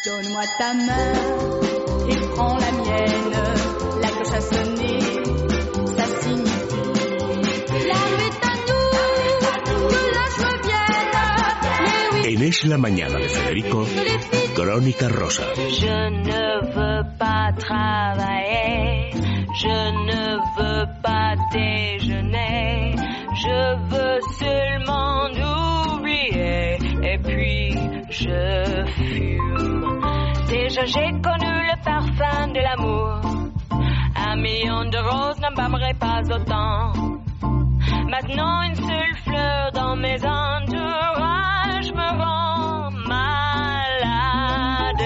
Donne-moi ta main et prends la mienne. La cloche a sonné, ça signifie l'arme est à nous, que la joie vienne. En Es la Mañana de Federico, Crónica Rosa. Je ne veux pas travailler, je ne veux pas déjeuner, je veux seulement oublier et puis je fume. Déjà j'ai connu le parfum de l'amour, 1 million de roses n'embaumerait pas autant. Maintenant une seule fleur dans mes entourages me rend malade.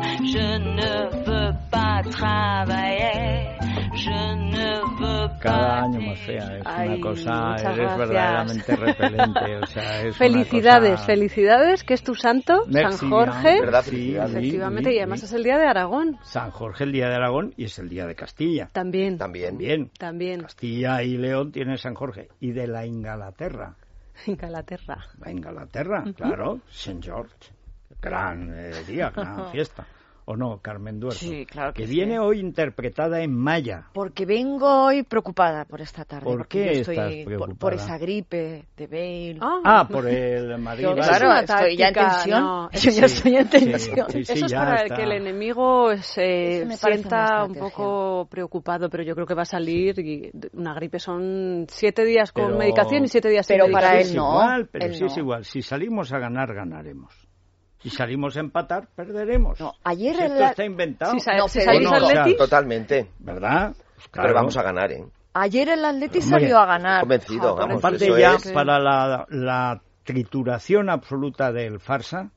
Je ne veux pas travailler, je ne veux pas. Cada año más fea, es una cosa, eres verdaderamente repelente. O sea, es felicidades, una cosa... felicidades, que es tu santo, Merci, San Jorge. ¿Verdad? Sí, Efectivamente, sí, y además sí. es el día de Aragón. San Jorge, el día de Aragón, y es el día de Castilla. También. También. También. Castilla y León tiene San Jorge. Y de la Inglaterra. Inglaterra. La Inglaterra, claro, St. George. Gran día, gran fiesta. ¿O no, Carmen Duerzo? Sí, claro que sí. viene hoy interpretada en maya. Porque vengo hoy preocupada por esta tarde. ¿Por porque qué yo estoy estás preocupada? por esa gripe de Bale. Por el Madrid. Yo, Bayern. claro, estoy ya en tensión. No, yo ya estoy en tensión. Sí, Eso es ya para está. que el enemigo se me parece sienta una un estrategia. poco preocupado, pero yo creo que va a salir. Y una gripe son 7 días con Pero- medicación y 7 días sin pero medicación. para Es él no. igual, pero él sí no. es igual. Si salimos a ganar, ganaremos. Si salimos a empatar, perderemos. No, ayer Si en esto la- está inventado. Si No, si pero salís no, al o sea, Betis, Totalmente. ¿Verdad? Pues claro. Pero vamos a ganar, ¿eh? Ayer el Atleti Hombre, salió a ganar. Convencido, vamos. Aparte eso ya, es. para la trituración absoluta del farsa,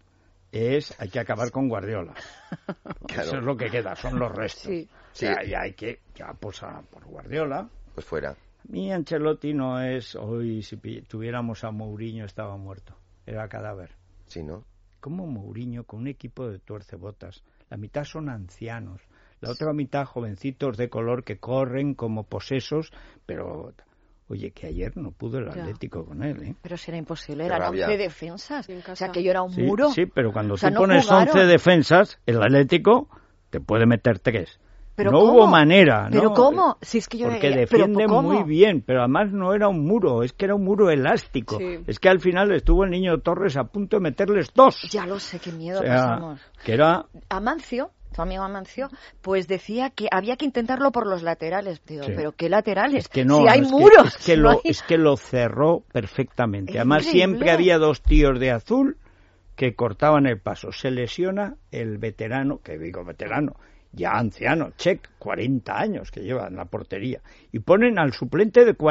hay que acabar con Guardiola. Claro. Eso es lo que queda, son los restos. Sí. Sí. Ya hay que, ya pues por Guardiola. Pues fuera. Mi Ancelotti no es, hoy si tuviéramos a Mourinho estaba muerto, era cadáver. Sí, ¿no? Como Mourinho con un equipo de tuercebotas, la mitad son ancianos, la otra mitad jovencitos de color que corren como posesos, pero oye, que ayer no pudo el Ya. Atlético con él, ¿eh? Pero si era imposible, Qué eran rabia. 11 defensas. Sí, en O casa. sea, que yo era un Sí, muro. sí, pero cuando O sea, tú no pones jugaron. 11 defensas, el Atlético te puede meter 3. ¿Pero no cómo? hubo manera, ¿no? ¿Pero cómo? Si es que yo Porque ¿pero defiende cómo? muy bien, pero además no era un muro, es que era un muro elástico. Sí. Es que al final estuvo el niño Torres a punto de meterles 2. Ya lo sé, qué miedo O sea, pasamos. que era... Amancio, tu amigo Amancio, pues decía que había que intentarlo por los laterales. Digo, Sí. ¿pero qué laterales? Es que no, si hay es que- muros. es que, no lo, hay- es que lo cerró perfectamente. Es Además, increíble. siempre había 2 tíos de azul que cortaban el paso. Se lesiona el veterano, que digo veterano, ya anciano, Čech, 40 años que lleva en la portería. Y ponen al suplente de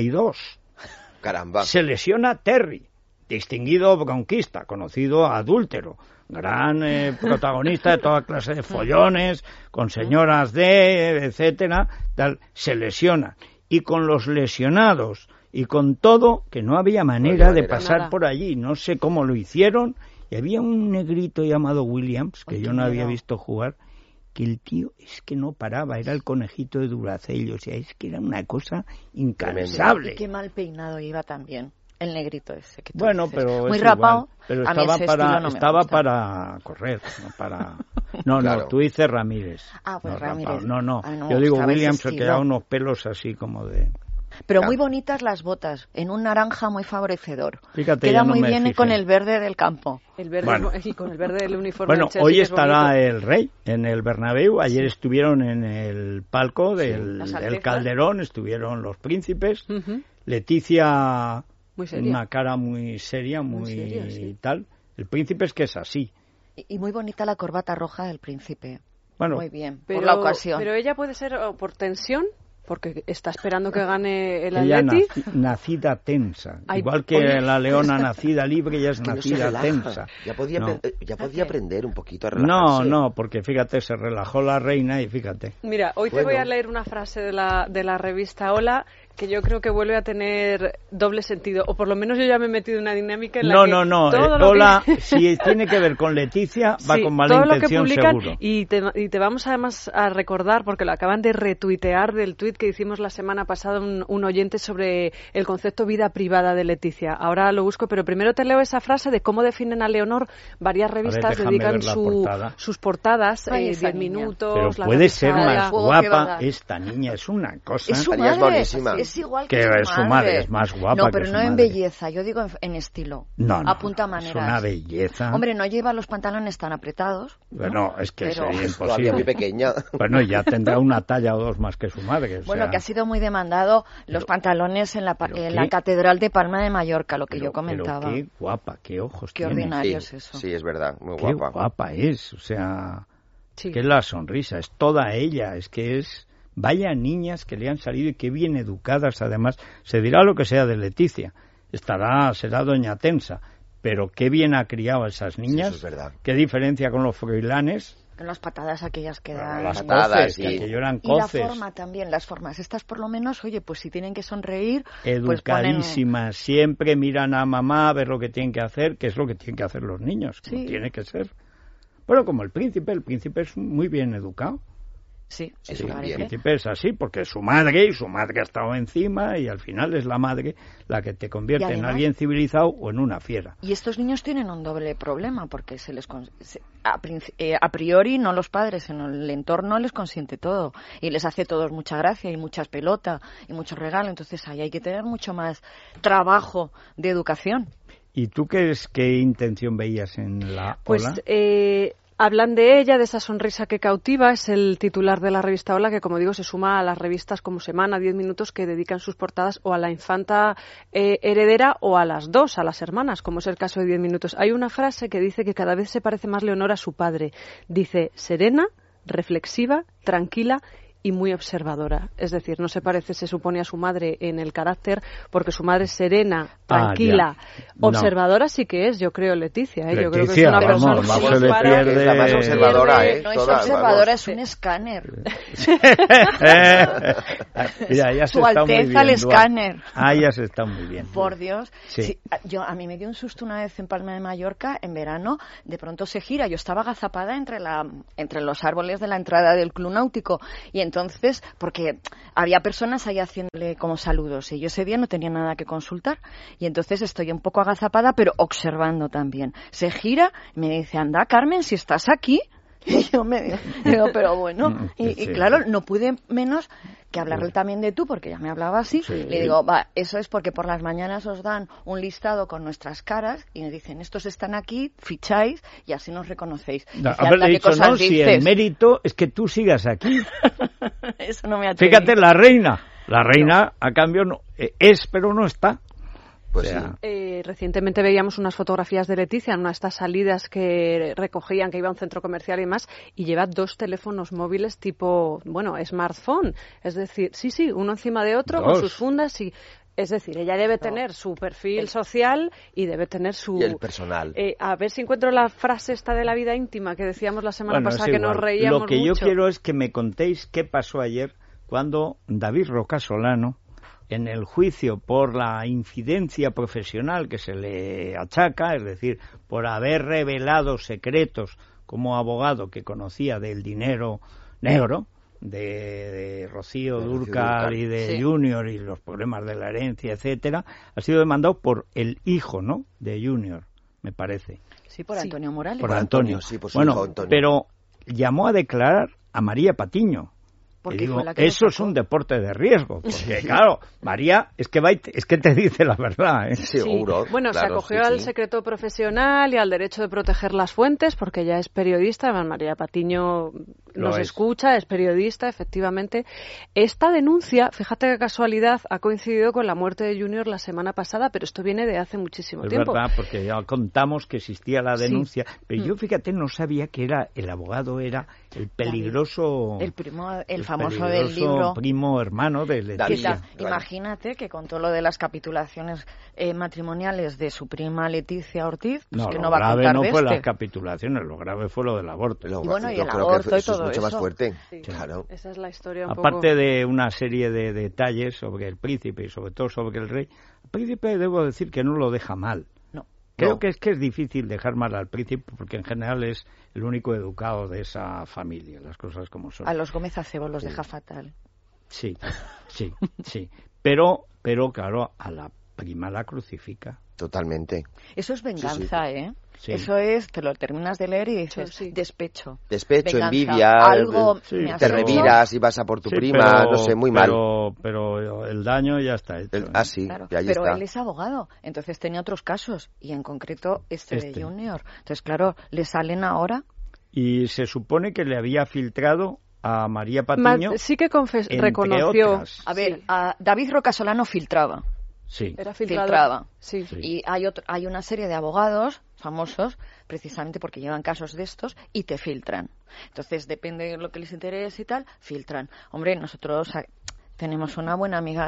42. Caramba. Se lesiona Terry, distinguido conquista, conocido adúltero, gran protagonista de toda clase de follones, con señoras de, etcétera, tal, se lesiona. Y con los lesionados y con todo, que no había manera de pasar Nada. por allí, no sé cómo lo hicieron, y había un negrito llamado Williams, que Ay, yo qué no había miedo. visto jugar, que el tío es que no paraba, era el conejito de Duracell, o sea, es que era una cosa incansable. Y qué mal peinado iba también el negrito ese. Que tú Bueno, dices. pero muy es rapado. igual. Pero a mí estaba ese para estilo no me estaba gusta. para correr, no para. No, Claro. no, tú dices Ramírez. Ah, pues no, Ramírez. rapado. No, no. A mí no me Yo digo gustaba ese Williams se estilo. quedaba unos pelos así como de. Pero Claro. muy bonitas las botas, en un naranja muy favorecedor. Fíjate, Queda ya no muy me bien fijé. con el verde del campo. El verde, Bueno. y con el verde del uniforme Bueno, del Chelsea, hoy que es estará bonito. el Rey en el Bernabéu. Ayer estuvieron en el palco del, las del Altezas. Calderón, estuvieron los príncipes. Ujú. Leticia, Muy seria. una cara muy seria, muy seria, sí. tal. El príncipe es que es así. Y muy bonita la corbata roja del príncipe. Bueno, Muy bien, Pero, por la ocasión. pero ella puede ser o por tensión, porque está esperando que gane el ella Atleti. nacida tensa. Ay, Igual que oye. la leona nacida libre, ella es Que no se nacida relaja. tensa. Ya podía, No. ya podía aprender un poquito a No, relajarse. no, porque fíjate, se relajó la reina y fíjate. Mira, hoy te Bueno. voy a leer una frase de la revista Hola que yo creo que vuelve a tener doble sentido, o por lo menos yo ya me he metido en una dinámica en la que No, todo lo Lola, que... si tiene que ver con Leticia, va Sí, con mala todo intención, lo que publican, seguro. y te vamos además a recordar, porque lo acaban de retuitear del tuit que hicimos la semana pasada un oyente sobre el concepto vida privada de Leticia. Ahora lo busco, pero primero te leo esa frase de cómo definen a Leonor. Varias revistas déjame dedican ver la portada. sus portadas, Ay, 10 esa niña. minutos. Pero la puede ser revisada. más Fuego que va a guapa dar. esta niña, es una cosa. Es su Ella es madre, buenísima. es igual Que que su madre es más guapa No, que pero su no en madre. belleza, yo digo en estilo. No, Apunta es maneras. una belleza. Hombre, no lleva los pantalones tan apretados. ¿no? Bueno, es que Pero- sería Todavía muy imposible. pequeña. Bueno, ya tendrá una talla o dos más que su madre. O Bueno, sea, que ha sido muy demandado los pantalones en ¿pero la qué? Catedral de Palma de Mallorca, lo que pero- yo comentaba. Pero qué guapa, qué ojos Qué tiene. ordinario. Sí, es eso. sí, es verdad, muy Qué guapa. guapa es, o sea, Sí. que es la sonrisa, es toda ella, es que es... Vaya niñas que le han salido y qué bien educadas, además. Se dirá lo que sea de Leticia, será doña Tensa, pero qué bien ha criado a esas niñas. eso es verdad. Qué diferencia con los froilanes. Con las patadas aquellas que dan. Las patadas, coces, sí. que aquello eran Y la coces. forma también, las formas. Estas por lo menos, oye, pues si tienen que sonreír, pues ponen... Educadísimas, siempre miran a mamá a ver lo que tienen que hacer, que es lo que tienen que hacer los niños, como Sí. tiene que ser. Bueno, como el príncipe es muy bien educado. Sí, Sí, eso bien. El parece. príncipe es así, porque es su madre, y su madre ha estado encima, y al final es la madre la que te convierte Y además- en alguien civilizado o en una fiera. Y estos niños tienen un doble problema, porque a priori no los padres, sino el entorno les consiente todo y les hace todos mucha gracia y muchas pelotas y mucho regalo. Entonces ahí hay que tener mucho más trabajo de educación. ¿Y tú qué intención veías en la Pues ola? hablan de ella, de esa sonrisa que cautiva, es el titular de la revista Hola, que como digo se suma a las revistas como Semana, 10 minutos, que dedican sus portadas o a la infanta heredera o a las dos, a las hermanas, como es el caso de 10 minutos. Hay una frase que dice que cada vez se parece más Leonor a su padre. Dice, serena, reflexiva, tranquila y muy observadora. Es decir, no se parece, se supone, a su madre en el carácter, porque su madre es serena, tranquila, ya. No. observadora sí que es, yo creo, Leticia. Yo creo que es Leticia, una vamos, persona no muy se le para- pierde- Es la más observadora, No es Toda, observadora, vamos. es un escáner. Mira, ya se Su está muy Alteza el bien, Duarte. escáner. Ah, ya se está muy bien. Por Dios. Sí. Sí, a mí me dio un susto una vez en Palma de Mallorca, en verano, de pronto se gira. Yo estaba agazapada entre los árboles de la entrada del Club Náutico. Y entonces, porque había personas ahí haciéndole como saludos. Y yo ese día no tenía nada que consultar. Y entonces estoy un poco agazapada, pero observando también. Se gira y me dice, anda, Carmen, si estás aquí. Y yo me digo, pero bueno. Y Sí. claro, no pude menos que hablarle también de tú, porque ya me hablaba así. Sí. Le digo, va, eso es porque por las mañanas os dan un listado con nuestras caras y nos dicen, estos están aquí, ficháis y así nos reconocéis. No, Dice, haberle "Anda, ¿qué dicho, cosas no, si dices?". el mérito es que tú sigas aquí. Eso no me atreví. Fíjate, la reina, a cambio, no, es, pero no está. Pues O sea, sí. Recientemente veíamos unas fotografías de Leticia en una de estas salidas que recogían, que iba a un centro comercial y más, y lleva 2 teléfonos móviles tipo, bueno, smartphone. Es decir, sí, uno encima de otro, con 2. sus fundas y... Es decir, ella debe tener su perfil social y debe tener su... Y el personal. A ver si encuentro la frase esta de la vida íntima que decíamos la semana bueno, pasada, es que nos igual. reíamos Lo que mucho. yo quiero es que me contéis qué pasó ayer cuando David Rocasolano, en el juicio por la infidencia profesional que se le achaca, es decir, por haber revelado secretos como abogado que conocía del dinero negro de Rocío Dúrcal y de Sí. Junior y los problemas de la herencia, etcétera, ha sido demandado por el hijo, ¿no?, de Junior, me parece. Sí, por Sí. Antonio Morales. Por Por Antonio. Antonio, sí, por su bueno, hijo Antonio. pero llamó a declarar a María Patiño. Y Porque digo, fue la que lo eso es sacó. un deporte de riesgo, porque claro, María es que te dice la verdad, ¿eh? Sí. Seguro. Bueno, se claro, acogió sí, al sí. secreto profesional y al derecho de proteger las fuentes, porque ella es periodista. Además, María Patiño Lo nos es. escucha, es periodista, efectivamente. Esta denuncia, fíjate qué casualidad, ha coincidido con la muerte de Junior la semana pasada, pero esto viene de hace muchísimo Es tiempo. verdad, porque ya contamos que existía la Sí. denuncia, pero yo, fíjate, no sabía que el abogado era el peligroso... El primo, el famoso del peligroso libro. primo hermano de ¿Qué Leticia. tal? Imagínate que con todo lo de las capitulaciones matrimoniales de su prima Leticia Ortiz, pues No, que lo no va a grave contar no de fue este. las capitulaciones, lo grave fue lo del aborto. Lo- Y bueno, y yo el creo que aborto y eso todo mucho más eso. fuerte. Sí. Claro. Esa es la historia un Aparte poco. de una serie de detalles sobre el príncipe y sobre todo sobre el rey, el príncipe debo decir que no lo deja mal. No. Creo No. que es difícil dejar mal al príncipe porque en general es el único educado de esa familia, las cosas como son. A los Gómez Acebo los deja fatal. Sí, sí, sí. Pero claro, a la prima la crucifica. Totalmente. Eso es venganza, ¿eh? Sí. Eso es, te lo terminas de leer y dices, Sí. despecho. Despecho, Venganza. envidia, Algo sí, me has te hecho. reviras y vas a por tu Sí, prima, no sé, muy mal. Pero el daño ya está hecho. Sí, Claro, y ahí pero está. él es abogado, entonces tenía otros casos, y en concreto este Este. de Junior. Entonces, claro, le salen ahora. Y se supone que le había filtrado a María Patiño. Sí que entre reconoció. otras. A ver, Sí. a David Rocasolano filtraba. Sí. Era filtrado. Filtraba. Sí. Sí. Y hay una serie de abogados famosos, precisamente porque llevan casos de estos, y te filtran. Entonces, depende de lo que les interese y tal, filtran. Hombre, nosotros tenemos una buena amiga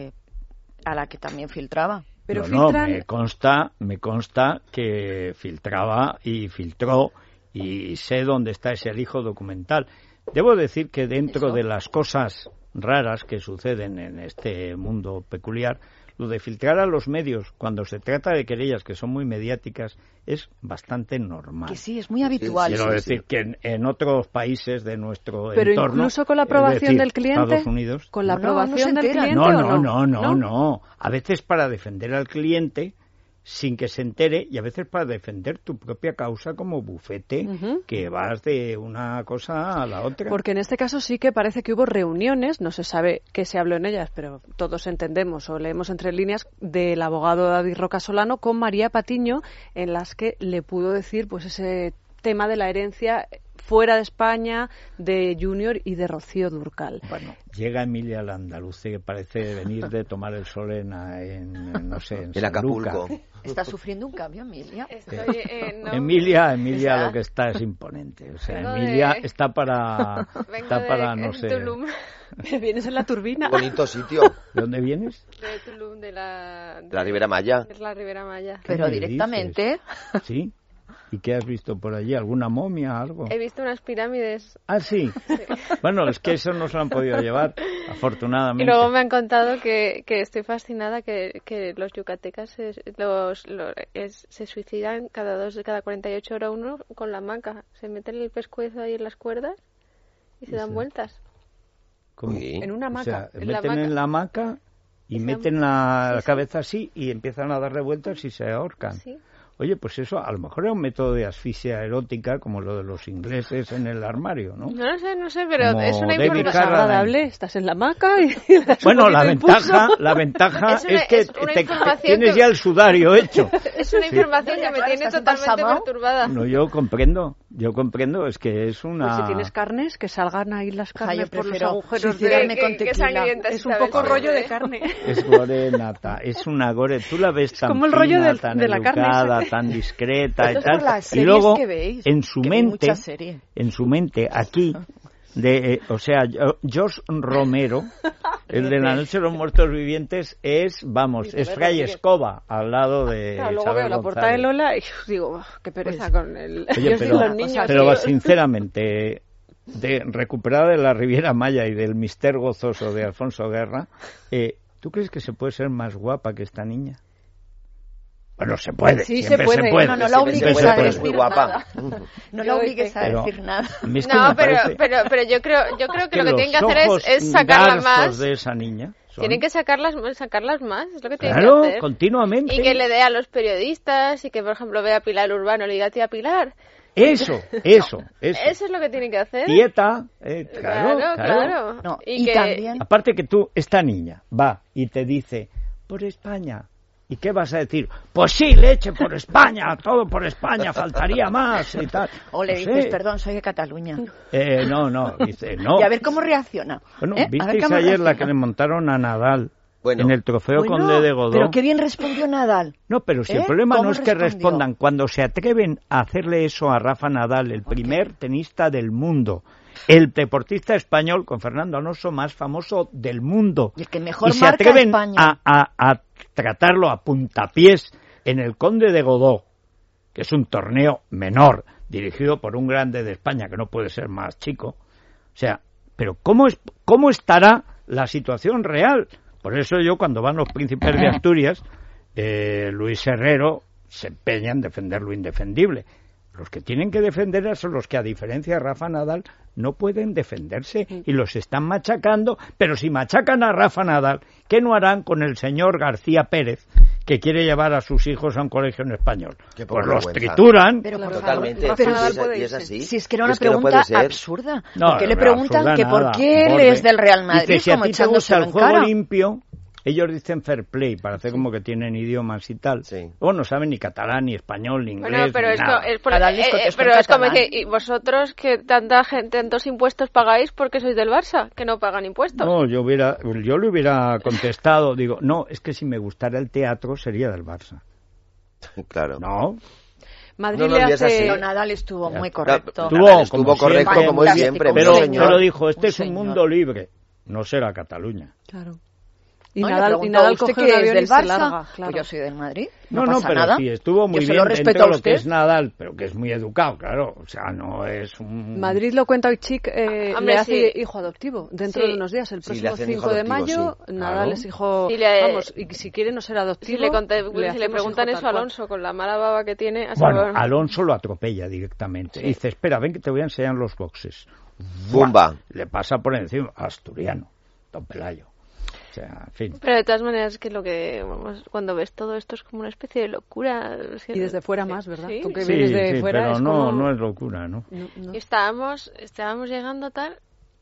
a la que también filtraba. Pero No, filtran. me consta que filtraba y filtró y sé dónde está ese alijo documental. Debo decir que dentro Eso. de las cosas raras que suceden en este mundo peculiar, lo de filtrar a los medios cuando se trata de querellas que son muy mediáticas es bastante normal. Que sí, es muy habitual. Quiero sí, decir sí. que en otros países de nuestro Pero entorno, incluso con la es aprobación decir, del cliente, Estados Unidos, con la No, no aprobación se del enteran. cliente o no. A veces para defender al cliente sin que se entere y a veces para defender tu propia causa como bufete, Ujú. que vas de una cosa a la otra. Porque en este caso sí que parece que hubo reuniones, no se sabe qué se habló en ellas, pero todos entendemos o leemos entre líneas, del abogado David Rocasolano con María Patiño, en las que le pudo decir pues ese tema de la herencia fuera de España, de Junior y de Rocío Dúrcal. Bueno, llega Emilia Landaluce, que parece venir de tomar el sol en no sé, en En Acapulco. Sanlúcar. ¿Está sufriendo un cambio, Emilia? Emilia Está- lo que está es imponente. O sea, Vengo Emilia de- está para no sé. Tulum, Vienes en la turbina. Bonito sitio. ¿De dónde vienes? de Tulum, de la Ribera Maya. de la Ribera Maya. Pero me directamente. ¿Sí? ¿Y qué has visto por allí? ¿Alguna momia, algo? He visto unas pirámides Ah, sí. Bueno, es que eso no se lo han podido llevar, afortunadamente. y luego me han contado que estoy fascinada que los yucatecas se suicidan cada 48 horas uno con la hamaca. Se meten el pescuezo ahí en las cuerdas y se dan Sí. vueltas. ¿Cómo? Sí. En una O hamaca. sea, En la meten hamaca. en la hamaca y Y se meten la sí, sí. cabeza así y empiezan a darle vueltas y se ahorcan. Sí. Oye, pues eso a lo mejor es un método de asfixia erótica como lo de los ingleses en el armario, ¿no? No sé, pero Como es una David Pero es información. Carradine. agradable, estás en la hamaca y le das un Bueno, la poquito de impulso. ventaja Es una- es que es una información tienes que- ya el sudario hecho. Es una información que me Claro, tiene ¿estás totalmente embalsamado? perturbada. No, yo comprendo, es que es una... Pues si tienes carnes, que salgan ahí las sea, carnes yo por los prefiero agujeros suicidarme de... con tequila. sangrienta Es un esta poco vez. rollo de carne. Es gore nata, es una gore. Tú la ves tan como el fina, rollo tan de la carne educada, esa. tan discreta y Esto es tal. por las Y series luego, que veis, en su que vi mente, mucha serie. aquí, George Romero, el de La Noche de los Muertos Vivientes, es Fray Rodríguez. Escoba, al lado de Claro, luego Isabel veo la portada de González. Lola y digo, qué pereza con el... Oye, Yo soy los niños. pero tío. sinceramente, de recuperada de la Riviera Maya y del mister gozoso de Alfonso Guerra, ¿tú crees que se puede ser más guapa que esta niña? Bueno, se puede, Sí, siempre se puede. No, no la siempre obligues se a puede. decir Muy guapa. nada. No la obligues a Pero- decir nada. A mí es que No, me parece pero yo creo que lo que los tienen que hacer ojos es sacarla garzos más. de esa niña son- Tienen que sacarlas más, es lo que tienen claro, que hacer. continuamente. Y que le dé a los periodistas y que, por ejemplo, vea a Pilar Urbano y le diga, tía Pilar. Eso. Eso es lo que tienen que hacer. Dieta, claro. claro. No, Y y que también Aparte que esta niña va y te dice, por España. ¿Y qué vas a decir? Pues sí, leche por España, todo por España, faltaría más y tal. o le No dices, sé. perdón, soy de Cataluña. No, dice, no. Y a ver cómo reacciona. Bueno, ¿eh? A ver visteis cómo ayer la que reacciona. le montaron a Nadal Bueno. en el trofeo Bueno, Conde de Godó. pero qué bien respondió Nadal. No, pero si el ¿Eh? problema no ¿Cómo es que respondió? respondan, cuando se atreven a hacerle eso a Rafa Nadal, el primer tenista del mundo, el deportista español con Fernando Alonso más famoso del mundo, Y el que mejor y se marca atreven España. a tratarlo a puntapiés en el Conde de Godó, que es un torneo menor, dirigido por un grande de España que no puede ser más chico, O sea, pero ¿cómo estará la situación real? Por eso yo, cuando van los príncipes de Asturias, Luis Herrero se empeña en defender lo indefendible. Los que tienen que defender son los que, a diferencia de Rafa Nadal, no pueden defenderse y los están machacando. Pero si machacan a Rafa Nadal, ¿qué no harán con el señor García Pérez, que quiere llevar a sus hijos a un colegio en español? Pues los trituran. Pero totalmente. Y es así. Si es que era una pregunta absurda. No, ¿Por qué le preguntan que por qué él borde. es del Real Madrid? Dice, si a como ti te gusta el echándoselo en juego cara. limpio, ellos dicen fair play, para hacer como que tienen idiomas y tal. Sí. O no saben ni catalán, ni español, ni inglés, Bueno, pero ni es, nada. pero es como que y vosotros que tanta gente, tantos impuestos pagáis porque sois del Barça, que no pagan impuestos. No, yo le hubiera contestado, digo, no, es que si me gustara el teatro sería del Barça. Claro. No. Madrid No, le y es así. hace... Pero Nadal estuvo muy correcto. Estuvo correcto como siempre. Pero señor. dijo, este Un es un señor. mundo libre. No será Cataluña. Claro. Y No, le Nadal preguntó, coge ¿usted un que es avión del y se Barça? larga, Pues claro. yo soy del Madrid. No, pasa pero nada. sí, estuvo muy Yo se bien lo dentro respeto de a lo usted. que es Nadal, pero que es muy educado, claro. O sea, no es un... Madrid lo cuenta hoy Chic, Hombre, le hace sí. hijo adoptivo dentro Sí. de unos días, el Sí, le próximo hacen hijo 5 de adoptivo, mayo, sí. Nadal Claro. es hijo, Sí, le- vamos, y si quiere no ser adoptivo, Si le hacemos preguntan hijo eso tal a cual. Alonso, con la mala baba que tiene, a Bueno, saber- Alonso lo atropella directamente. Sí. Dice, espera, ven que te voy a enseñar los boxes. Bumba. Le pasa por encima, asturiano, Don Pelayo. O sea, en fin. Pero de todas maneras, que lo que vamos, cuando ves todo esto es como una especie de locura. Y desde fuera más, ¿verdad? Sí. Tú que Sí, vienes de sí, fuera pero es no, como... no es locura, ¿no? No. Y estábamos llegando tal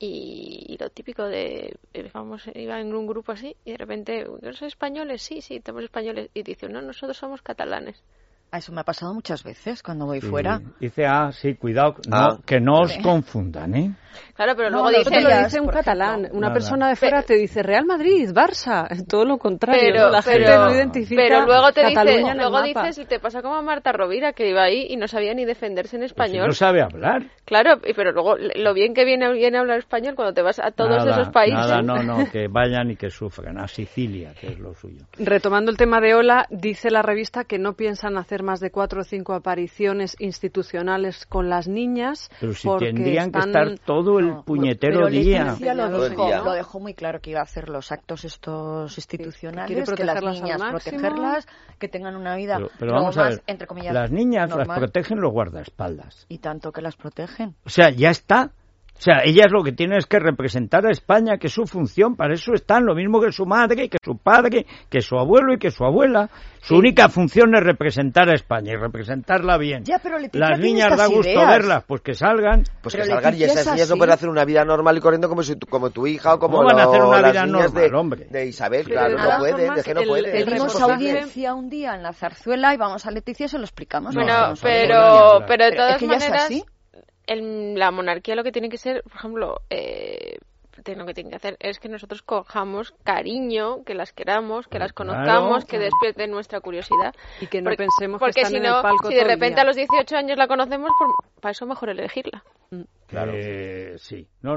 y lo típico de iba en un grupo así y de repente, ¿no sois españoles? Sí, somos españoles. Y dice, no, nosotros somos catalanes. Eso me ha pasado muchas veces cuando voy Sí. fuera. Dice, sí, cuidado, Ah. que no os confundan, ¿eh? Claro, pero No, luego los Eso dice... te lo ellas, dice un por catalán. ejemplo. Una Nada. persona de fuera te dice Real Madrid, Barça. Todo lo contrario. Pero- ¿no? La gente pero- no identifica Pero luego te Cataluña dice, en el luego mapa. dices, y te pasa como a Marta Rovira, que iba ahí y no sabía ni defenderse en Pues si español. no sabe hablar. Claro, pero luego lo bien que viene a hablar español cuando te vas a todos Nada, esos países. Nada, no, que vayan y que sufran. A Sicilia, que es lo suyo. Retomando el tema de Ola, dice la revista que no piensan hacer más de 4 o 5 apariciones institucionales con las niñas. Pero si porque tendrían que están- estar todo el puñetero Pero día. Leticia Todo el día. lo dejó muy claro que iba a hacer los actos estos institucionales, quiere que las protegerlas al niñas máximo. protegerlas, que tengan una vida Pero lo vamos a más, ver, entre comillas, las niñas las normal. protegen los guardaespaldas. Y tanto que las protegen. O sea, ya está. O sea, ellas lo que tienen es que representar a España, que es su función, para eso están, lo mismo que su madre, que su padre, que su abuelo y que su abuela. Su única función es representar a España y representarla bien. Ya, pero Leticia Las tiene niñas estas da gusto ideas. verlas, pues que salgan. Pues Pero que salgan y Leticia esas es niñas no así. pueden hacer una vida normal y corriendo como tu hija o como ¿Cómo van a hacer una las vida niñas normal, de, hombre? de Isabel. Pero Claro, de no todas pueden, formas, es que no el- pueden. el es Pedimos reportaje- audiencia un día en la zarzuela y vamos a Leticia y se lo explicamos. No, Bueno, no, pero de Pero todas es que ya es maneras, así. la monarquía lo que tiene que ser, por ejemplo, lo que tiene que hacer es que nosotros cojamos cariño, que las queramos, que las Claro. conozcamos, que despierten nuestra curiosidad. Y que no pensemos que porque están si en no, el palco si de todo el repente día. a los 18 años la conocemos, para eso mejor elegirla. Claro. Sí. No,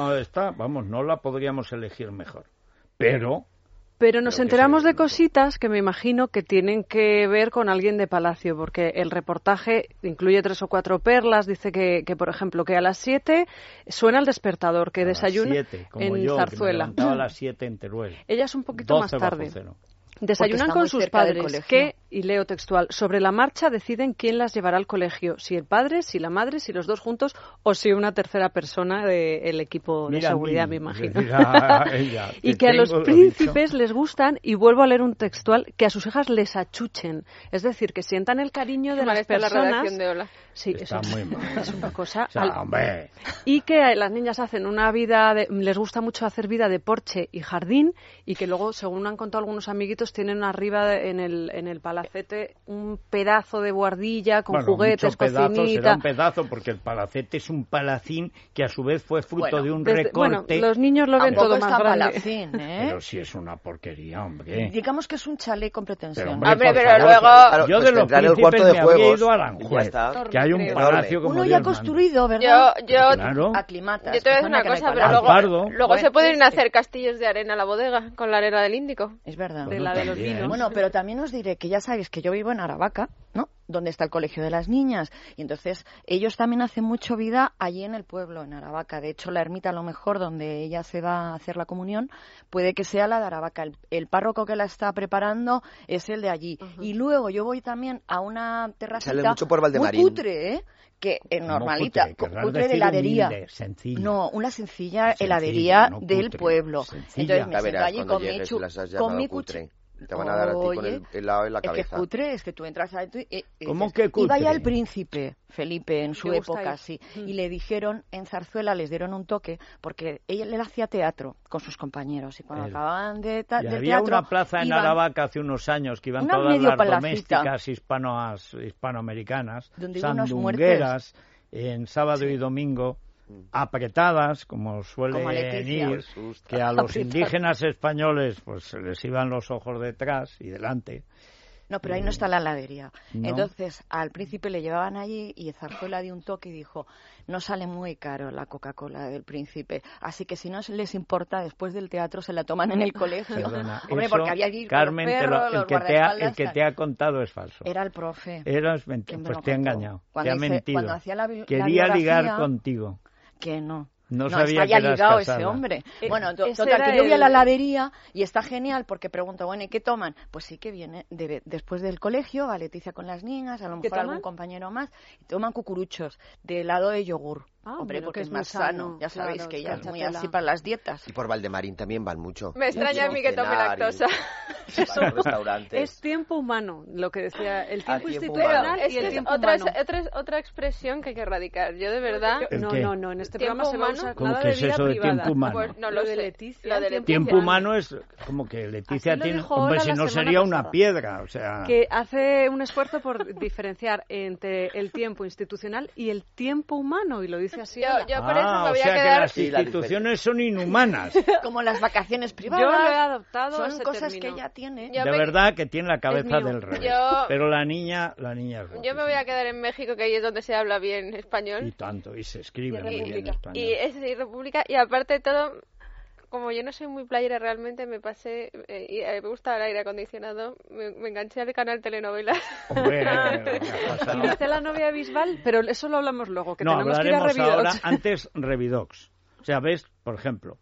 no la podríamos elegir mejor. Pero Nos que enteramos se- de cositas que me imagino que tienen que ver con alguien de Palacio, porque el reportaje incluye 3 o 4 perlas. Dice que por ejemplo, que a las 7 suena el despertador, que a las desayuna 7, como en yo, Zarzuela. que me levantaba a las 7 en Teruel. Ella es un poquito más 12 bajo tarde. cero. Desayunan está con muy sus cerca del padres colegio. que, y leo textual, sobre la marcha deciden quién las llevará al colegio, si el padre, si la madre, si los dos juntos o si una tercera persona del equipo de Mira a seguridad, mí, me es imagino. decir, a ella, Y te que a los tengo lo príncipes les gustan, y vuelvo a leer un textual, que a sus hijas les achuchen. Es decir, que sientan el cariño de Qué mal las está la personas. redacción de Ola. Sí, Está eso muy mal. es una cosa. O sea, hombre, Y que las niñas hacen una vida, les gusta mucho hacer vida de porche y jardín, y que luego, según han contado algunos amiguitos, tienen arriba en el palacete un pedazo de buhardilla con bueno, juguetes, mucho pedazo, será cocinita. un pedazo, porque el palacete es un palacín que a su vez fue fruto Bueno, de un Bueno, recorte. los niños lo ven Tampoco todo es más tan grande. palacín, ¿eh? Pero si es una porquería, hombre. Digamos que es un chalet con pretensión. Pero, Hombre, por pero favor, luego- Claro, yo pues de los tendrán el príncipes cuarto de me habría juegos ido a y ya Aranjuez, está. que hay un Creo. palacio como Uno Dios ya manda. construido, ¿verdad? Yo Claro. Aclimatas. Yo te voy a decir Perdona una que me cosa, pero colaba. luego, Alpardo. luego se pueden Este. hacer castillos de arena a la bodega con la arena del Índico. Es verdad. De la de los también. vinos. Bueno, pero también os diré que ya sabéis que yo vivo en Aravaca, ¿no? Donde está el colegio de las niñas. Y entonces ellos también hacen mucho vida allí en el pueblo, en Aravaca. De hecho, la ermita, a lo mejor, donde ella se va a hacer la comunión, puede que sea la de Aravaca. El párroco que la está preparando es el de allí. Y luego yo voy también a una terracita Sale mucho por Valdemarín. muy cutre, ¿eh? Que normalita, cutre de heladería. Humilde, sencilla. No, una sencilla Sencilla, heladería no del cutre, pueblo. sencilla. Entonces me Ya siento verás allí cuando con mi llegues y las has con mi llamado cutre. cuchillo. Te van a dar a ti con Oye, el helado en la es que cabeza. cutre, es que tú entras ahí y ¿Cómo dices, que cutre? y vaya el príncipe Felipe en su Le gusta época, ir. sí. Y le dijeron, en Zarzuela les dieron un toque, porque él hacía teatro con sus compañeros. Y cuando Él. acababan de Y del había teatro, una plaza en iban- Aravaca hace unos años que iban Una todas medio las palacita. domésticas hispanoamericanas, Donde iban unos sandungueras, en sábado y domingo, apretadas, como suelen Como Leticia. ir, que a los indígenas españoles pues se les iban los ojos detrás y delante. No, pero ahí no está la heladería. No. Entonces, al príncipe le llevaban allí y Zarzuela dio un toque y dijo, no sale muy caro la Coca-Cola del príncipe, así que si no les importa, después del teatro se la toman en el colegio. Perdona, Hombre, eso, porque había que ir Carmen, con los te lo- perros, el, los que guardaespaldas, te ha contado es falso. Era el profe. Eras quien me pues lo te ha contó. engañado, Cuando te ha hice- mentido. cuando hacía la Quería biografía, ligar contigo. Que no. No No, sabía está ya que eras ligado casada. ese hombre. Bueno, ese total, era que yo voy a la el- heladería y está genial porque pregunto, bueno, ¿y qué toman? Pues sí que viene después del colegio, va Leticia con las niñas, a lo ¿Qué mejor toman? algún compañero más, y toman cucuruchos de helado de yogur. Ah, Hombre, bueno, porque que es es muy más sano. sano, Ya sabéis claro, que es ella es muy cachatela. así para las dietas. Y por Valdemarín también van mucho. Me extraña a mí que tome Cenar y- lactosa. Van a los restaurantes. Es tiempo humano, lo que decía, el tiempo tiempo institucional humano. Es y que el es tiempo otra, humano. otra expresión que hay que erradicar. Yo de verdad... ¿El No, qué? no, en este ¿Tiempo programa se va a humano? usar ¿Cómo nada que de es vida eso de privada. tiempo humano? Pues no Lo lo de sé. Leticia, Lo de tiempo Tiempo humano. humano es como que Leticia Así lo tiene... dijo Hombre, Ola si la no semana sería una pasada. piedra, o sea... Que hace un esfuerzo por diferenciar entre el tiempo institucional y el tiempo humano, y lo dice así. Yo por eso me o voy sea a que quedar... las Sí, la instituciones son inhumanas. Como las vacaciones Yo privadas. lo he adoptado, Son ese cosas término. que ella tiene. Yo De me- verdad que tiene la cabeza mío. del revés. Yo- Pero la niña es Yo me voy a quedar en México, que ahí es donde se habla bien Y español. tanto, y se escribe Y muy bien República. español. Y es y República. Y aparte de todo, como yo no soy muy playera realmente, me pasé... y me gusta el aire acondicionado. Me enganché al canal telenovelas. Hombre, ¿qué ha Y pasado? dice la novia de Bisbal, pero eso lo hablamos luego, que No, tenemos que ir a hablaremos ahora. Revidox. Antes, Revidox. O sea, ves, por ejemplo,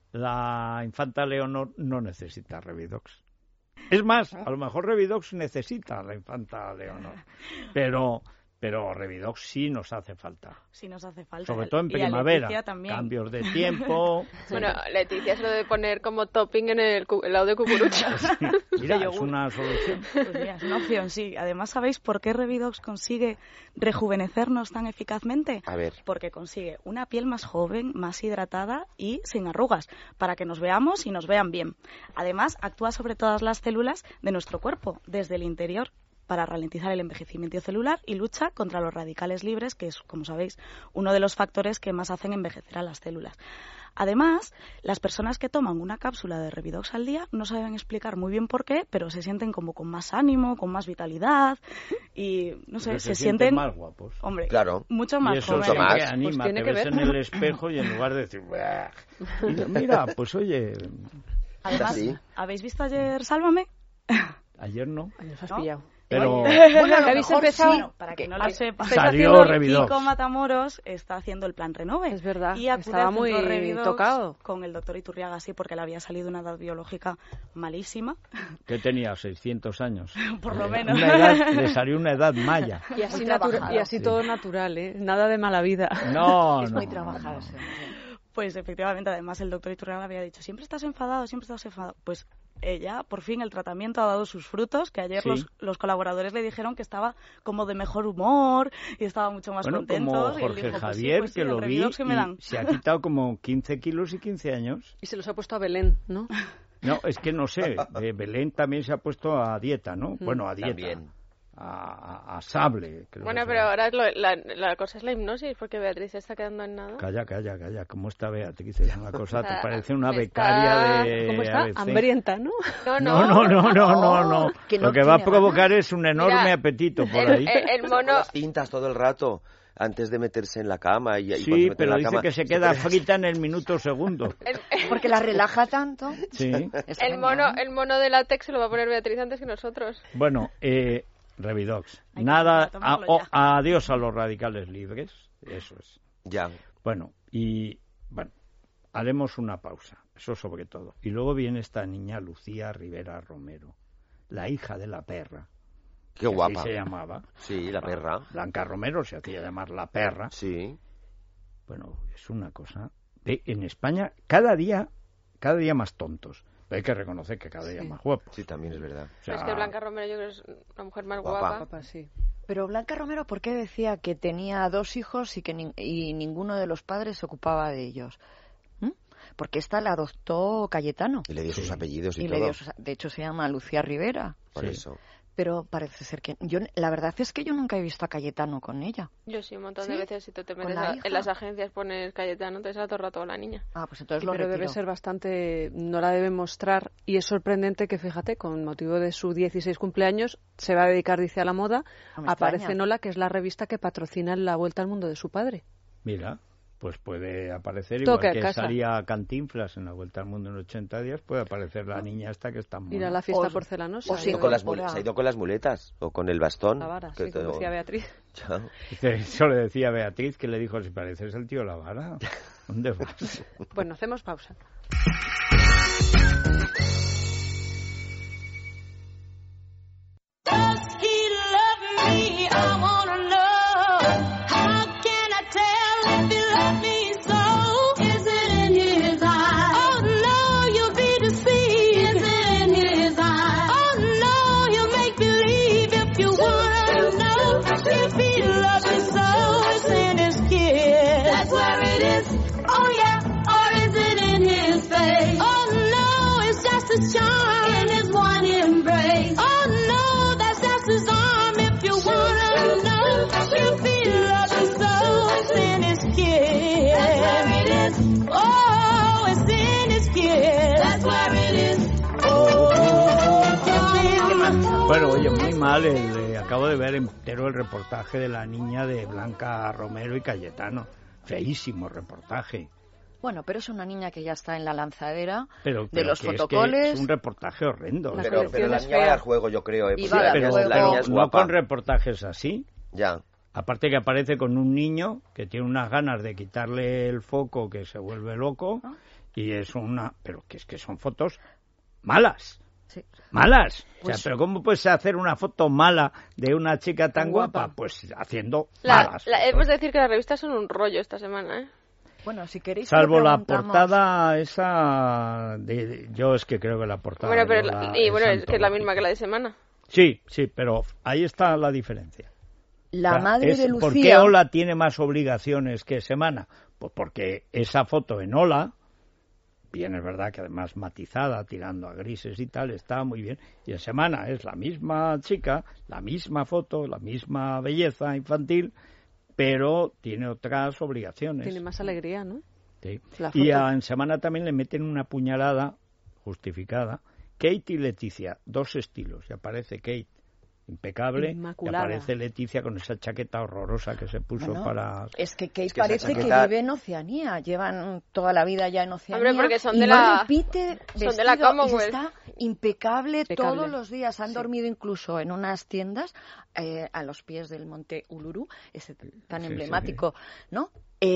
la infanta Leonor no necesita Revidox. Es más, a lo mejor Revidox necesita a la infanta Leonor. Pero Revidox sí nos hace falta. Sí nos hace falta. Sobre todo en Y a primavera. Leticia también. Cambios de tiempo. Bueno, Leticia es lo de poner como topping en el helado de cucuruchos. Mira, De es yogur. una solución. Pues mira, es una opción, sí. Además, ¿sabéis por qué Revidox consigue rejuvenecernos tan eficazmente? A ver. Porque consigue una piel más joven, más hidratada y sin arrugas, para que nos veamos y nos vean bien. Además, actúa sobre todas las células de nuestro cuerpo, desde el interior, para ralentizar el envejecimiento celular y lucha contra los radicales libres, que es, como sabéis, uno de los factores que más hacen envejecer a las células. Además, las personas que toman una cápsula de Revidox al día no saben explicar muy bien por qué, pero se sienten como con más ánimo, con más vitalidad y, no sé, Porque se sienten sienten, más guapos. hombre, Claro. mucho Y más eso jóvenes. más. siempre anima, Pues tiene te que ves ver. en el espejo y en lugar de decir, "Buah", mira, pues oye, Además, Sí. ¿habéis visto ayer Sálvame? ayer no, Nos has ¿No? pillado. pero Bueno, a lo habéis mejor empezado? sí. Para que no lo sepa. Salió Revidox. Kiko Matamoros está haciendo el plan Renove. Es verdad, Y acude estaba al centro muy Revidox tocado. con el doctor Iturriaga, sí, porque le había salido una edad biológica malísima. que tenía 600 años. Por lo menos. Una edad, le salió una edad maya. Y así, Muy trabajado. y así todo natural, ¿eh? Nada de mala vida. No, Es no, muy no, trabajado no. ese hombre. Pues efectivamente, además el doctor Iturriaga había dicho, siempre estás enfadado, siempre estás enfadado. Pues ella, por fin, el tratamiento ha dado sus frutos, que ayer Sí. los colaboradores le dijeron que estaba como de mejor humor y estaba mucho más Bueno, contento. como y él Jorge dijo, pues sí, Javier, pues sí, que el lo vi, Revidox que me dan. y se ha quitado como 15 kilos y 15 años. Y se los ha puesto a Belén, ¿no? No, es que no sé, Belén también se ha puesto a dieta, ¿no? Bueno, a dieta. También. A sable. creo Bueno, que pero será. ahora la cosa es la hipnosis, porque Beatriz se está quedando en nada. Calla, ¿cómo está Beatriz? Es una cosa, te Ah, parece una me becaria está- de ¿Cómo está? ABC. Hambrienta, ¿no? No. Que no Lo que va a tiene provocar es un enorme Mira, apetito por el ahí. mono... Las cintas todo el rato. antes de meterse en la cama. Y Sí, cuando se mete pero en la dice cama, que se queda frita en el minuto segundo. Porque la relaja tanto. Sí. Es El genial. mono de látex se lo va a poner Beatriz antes que nosotros. Bueno, Revidox, Hay que nada, tomarlo ya. adiós a los radicales libres, eso es. Ya. Bueno, haremos una pausa, eso sobre todo. Y luego viene esta niña Lucía Rivera Romero, la hija de la perra. Qué que guapa. así se llamaba. Sí, la perra. Blanca Romero se hacía llamar la perra. Sí. Bueno, es una cosa. En España, cada día más tontos. Pero hay que reconocer que cada día más guapos. Sí, también es verdad. O sea, Es que Blanca Romero yo creo que es la mujer más Guapa. guapa. Sí. Pero Blanca Romero, ¿por qué decía que tenía 2 hijos y que ninguno de los padres se ocupaba de ellos? Porque esta la adoptó Cayetano. Y le dio sus apellidos y Le todo. dio de hecho, se llama Lucía Rivera. Por Sí. eso. Pero parece ser que... la verdad es que yo nunca he visto a Cayetano con ella. Yo sí, un montón ¿Sí? de veces si tú te ¿Con metes la hija? en las agencias pones Cayetano, te sale todo el rato la niña. Ah, pues entonces Sí, lo pero retiro. debe ser bastante, no la debe mostrar, y es sorprendente que, fíjate, con motivo de su 16 cumpleaños se va a dedicar, dice, a la moda. No me Aparece extraña. Nola, que es la revista que patrocina la vuelta al mundo de su padre. mira, pues puede aparecer Toque igual a que casa. salía Cantinflas en la Vuelta al Mundo en 80 días, puede aparecer la niña esta que está Ir a mona. la fiesta O- porcelanosa. o Se ha sí, ido con las incorpora- se ha ido con las muletas o con el bastón. La vara, que sí, como todo- decía Beatriz. Ya. Dice, eso le decía a Beatriz, que le dijo, si pareces el tío Lavara, ¿dónde vas? Bueno, hacemos pausa. Does he love me? I wanna know. How can I tell if he loves me so? Is it in his eyes? Oh no, you'll be deceived. Is it in his eyes? Oh no, he'll make believe if you wanna know. If he loves me so, it's in his kiss. That's where it is. Oh yeah, or is it in his face? Oh no, it's just a charm in his one embrace. Oh no, that's just his arm if you wanna know. If he loves you so, it's in his kiss. That's where it is. Oh, it's in his kiss. That's where it is. Bueno, oye, muy mal, acabo de ver entero el reportaje de la niña de Blanca Romero y Cayetano. Feísimo reportaje. Bueno, pero es una niña que ya está en la lanzadera Pero de los que fotocoles. es un reportaje horrendo. La Pero colección la es niña va a fea. dar juego, yo creo. Y porque va a dar la niña- juego. la niña es no guapa. con reportajes así. Ya. Aparte que aparece con un niño que tiene unas ganas de quitarle el foco, que se vuelve loco, y es una... Pero que es que son fotos malas. Sí. Malas. Pues- O sea, pero ¿cómo puedes hacer una foto mala de una chica tan guapa? Pues haciendo malas. Hemos de decir que las revistas son un rollo esta semana, ¿eh? Bueno, si queréis... Salvo le la preguntamos- portada esa yo es que creo que la portada Bueno, pero de Lola es que es la misma que la de semana. Sí, pero ahí está la diferencia. La O sea, madre de ¿por qué Lucía... Ola tiene más obligaciones que Semana? Pues porque esa foto en Ola, bien es verdad que además matizada, tirando a grises y tal, está muy bien. Y en Semana es la misma chica, la misma foto, la misma belleza infantil, pero tiene otras obligaciones. Tiene más alegría, ¿no? Sí. La Y foto. en Semana también le meten una puñalada justificada. Kate y Leticia, 2 estilos. Y aparece Kate impecable, Inmaculada. y aparece Leticia con esa chaqueta horrorosa que se puso Bueno, para... Es que Kate Es que esa parece chaqueta- que vive en Oceanía. Llevan toda la vida ya en Oceanía. Hombre, porque son y de no la- repite son de la vestido, y Commonwealth. está impecable, Impecable. todos los días. Han Sí. dormido incluso en unas tiendas a los pies del monte Uluru, ese tan Sí, emblemático, ¿no?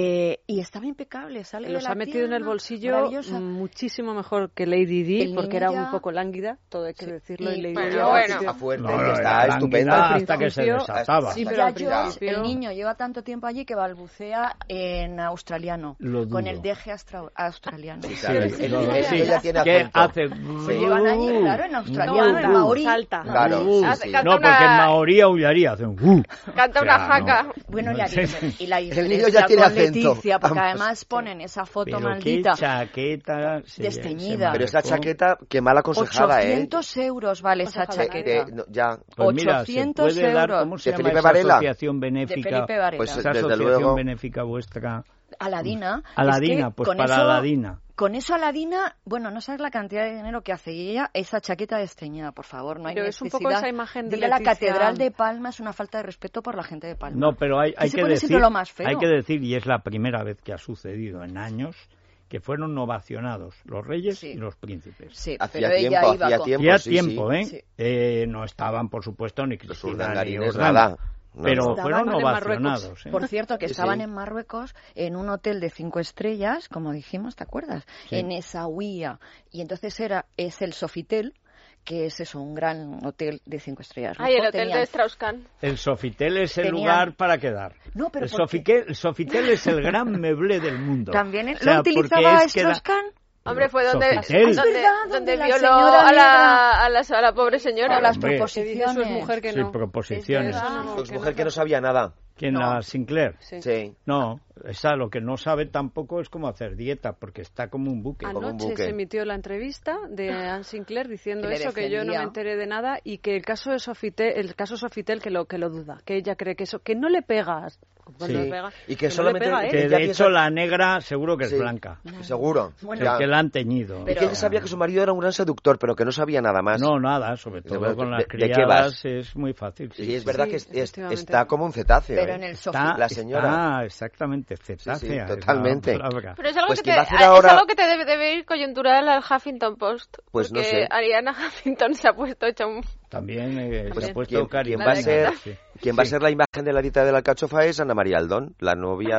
Y estaba impecable, sale de Los la ha metido en el tienda, bolsillo maravillosa. muchísimo mejor que Lady Di, El porque niño era ya- un poco lánguida, todo hay que Sí. decirlo. Y- Y Lady Bueno, Di bueno. Está fuerte, No, que era está lánguida estupenda. hasta que se principio- desataba. Sí, pero Ya al Josh, principio- el niño, lleva tanto tiempo allí que balbucea en australiano, Lo dudo. con el deje australiano. Sí, claro, Sí, el no, niño sí. ya tiene ¿Qué acento. hace? Se llevan allí, claro, en australiano, en maorí. Salta. Claro, sí, sí. Canta No, porque en una- maorí aullaría, hace un... Canta O una sea, jaca. no. Bueno, No, y la, sí. y la niño ya diferencia tiene con acento. Leticia, porque Vamos. además ponen esa foto Pero maldita. qué chaqueta se- Desteñida. se Pero esa marcó. chaqueta, qué mal aconsejada, 800 euros vale esa Ojalá. chaqueta. Ya. Pues mira, 800 se puede dar, euros. ¿cómo se ¿De llama Felipe esa Varela? asociación De benéfica? Felipe Varela. Pues Esa desde asociación luego. benéfica vuestra Aladina. Aladina, es que pues con para eso, Aladina. Con eso Aladina, bueno, no sabes la cantidad de dinero que hace. Y ella, esa chaqueta desteñida, por favor, no hay Pero es un necesidad. poco esa imagen de ir a la Leticia. Catedral de Palma es una falta de respeto por la gente de Palma. No, pero hay se que pone decir, siempre lo más feo. hay que decir, y es la primera vez que ha sucedido en años, que fueron ovacionados los reyes Sí. y los príncipes. Sí, Hacía pero ella tiempo, iba hacía con... tiempo. Hacía sí, tiempo, sí. ¿eh? No estaban, por supuesto, ni Los Cristina ni urdangarines, Jordana, nada. No, pero no. fueron Estaban en ovacionados. ¿eh? Por cierto, que Sí, estaban sí. en Marruecos en un hotel de 5 estrellas, como dijimos, ¿te acuerdas? Sí. En Essaouira. Y entonces es el Sofitel, que es eso, un gran hotel de 5 estrellas. Ay, el Luego hotel tenían- de Strauss-Kahn. El Sofitel es el Tenían- lugar para quedar. No, pero el ¿por qué? Sofitel es el gran meble del mundo. También O sea, lo porque utilizaba es que da- Strauss-Kahn. Hombre, fue donde, Sofitel. Es verdad, donde donde la violó señora a negra- a la pobre señora. Por las Hombre. Que dice su proposiciones. mujer que Sí, no. proposiciones. Es verdad. Pues mujer que no sabía nada. ¿Quién? No. La Sinclair. Sí. Sí. No, esa lo que no sabe tampoco es cómo hacer dieta, porque está como un buque. Como un Anoche buque. se emitió la entrevista de Anne Sinclair diciendo Que le eso, que yo no me defendía. enteré de nada y que el caso Sofitel que lo duda, que ella cree que eso, que no le pega. Sí. le pega, Y que no le solamente- pega a él. Que Ella de piensa- hecho la negra seguro que es Sí. blanca. Seguro. Bueno, Ya. Que la han teñido. Y Pero- que ella sabía que su marido era un gran seductor, pero que no sabía nada más. No, nada, sobre ¿De- todo con las de qué criadas vas? es muy fácil. Y es verdad Sí, que efectivamente. está como un cetáceo. Pero ¿eh? en el Está, La señora. está exactamente cetácea. Sí, sí, es la totalmente. palabra. Pero es algo, Pues que quien te, va a hacer es ahora- algo que te debe ir coyuntural al Huffington Post. Pues no porque sé. Ariana Huffington se ha puesto hecha un... También se Pues ha puesto ¿quién cariño. va a ser, Sí. quien va a Sí. ser la imagen de la dieta de la alcachofa es Ana María Aldón, la novia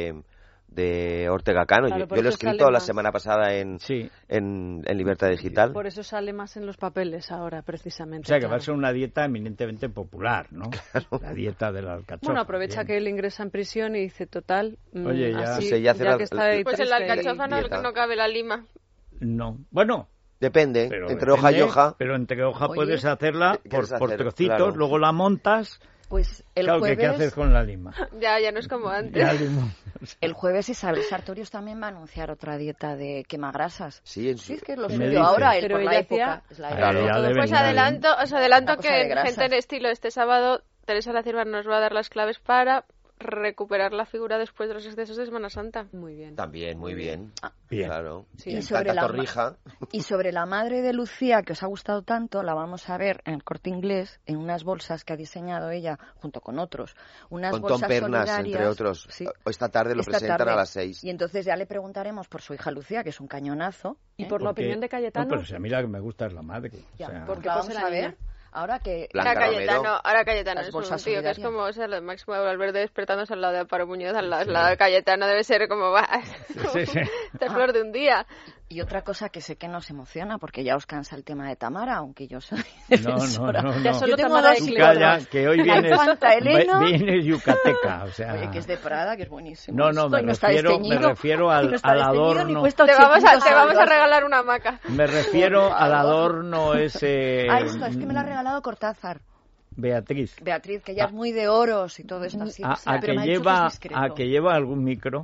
de Ortega Cano. Claro, Yo por lo he eso sale escrito la más. semana pasada en Sí. Libertad Digital. Por eso sale más en los papeles ahora, O precisamente. sea, que va claro. a ser una dieta eminentemente popular, ¿no? La dieta de la alcachofa. Bueno, aprovecha Bien. que él ingresa en prisión y dice, total, Oye, ya- así, Sí, ya hace la- que está ahí Pues en la triste y- alcachofa dieta. no cabe la lima. No. Bueno, Depende, pero entre hoja y depende, hoja. Pero entre hoja Oye, puedes hacerla ¿qué por quieres hacer? trocitos, Claro. luego la montas. Pues el Claro, jueves... ¿qué haces con la lima? Ya no es como antes. Ya limón. El jueves Isabel Sartorius también va a anunciar otra dieta de quemagrasas. Sí, Sí, es que es lo ¿Qué suyo me dices? ahora, él Pero por la ella época. hacía- Es la Claro, época. ya Todo deben Pues dar. os adelanto Una cosa que de en grasas. Gente en Estilo este sábado Teresa La Cierva nos va a dar las claves para recuperar la figura después de los excesos de Semana Santa. Muy bien. También, muy bien. Bien. Claro. Sí. Y Y sobre Tanta la- Torrija. Y sobre la madre de Lucía, que os ha gustado tanto, la vamos a ver en el Corte Inglés, en unas bolsas que ha diseñado ella, junto con otros. Unas Con Tom bolsas Pernas, solidarias. entre otros. Sí. Esta tarde lo Esta presentan tarde. a las 6. Y entonces ya le preguntaremos por su hija Lucía, que es un cañonazo. Y por la Porque- opinión de Cayetano, No, pero si a mí la que me gusta es la madre. Ya, o sea, porque la pues vamos la a ver. niña. Ahora que... Blanca Ahora Cayetano Las es un bolsas tío que es solidarias. como, o sea, lo de Máximo Valverde despertándose al lado de Amparo Muñoz, al lado de Cayetano debe ser como, va, Sí, sí. de flor de un día. Y otra cosa que sé que nos emociona, porque ya os cansa el tema de Tamara, aunque yo soy No, defensora. no, no. Ya no. solo Yo tengo Tamara dos de Tú Cleopatra. calla, que hoy La vienes, infanta Elena. vienes yucateca, o sea... Oye, que es de Prada, que es buenísimo. No, no, Esto, me y no está refiero desteñido, al y no está desteñido, ni adorno. cuesta Te vamos 800 a euros. regalar una hamaca. Me refiero Por al favor. adorno ese... Ah, esto, es que me lo ha regalado Cortázar. Beatriz. Beatriz, que ella es muy de oros y todo esto así. A, o sea, a pero que me ha dicho lleva, es discreto. a que lleva algún micro.